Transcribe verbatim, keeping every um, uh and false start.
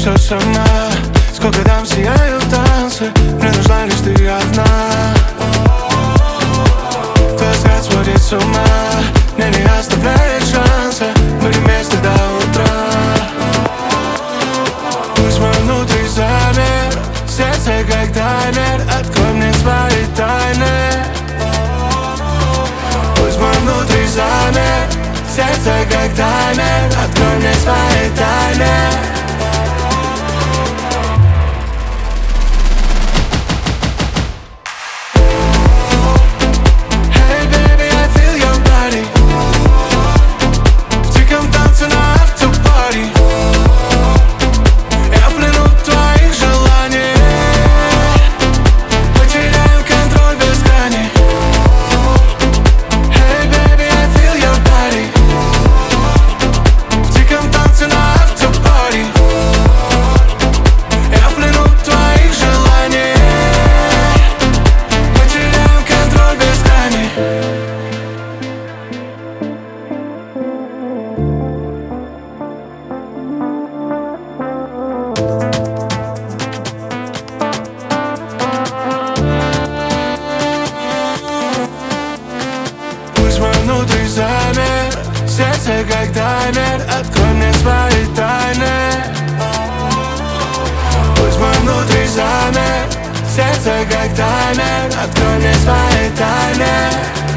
все сама. Сколько там сияют танцы, мне нужна лишь ты одна. Твой взгляд сводит с ума, мне не оставляет шанса. Были вместе до утра. Пусть мой внутри замер, сердце как таймер. Открой мне свои тайны. Пусть мой внутри замер, сердце как таймер. Открой мне свои тайны. Внутри замер, сердце как таймер. Открой мне свои тайны. Пусть мой внутри замер, сердце как таймер. Открой мне свои тайны.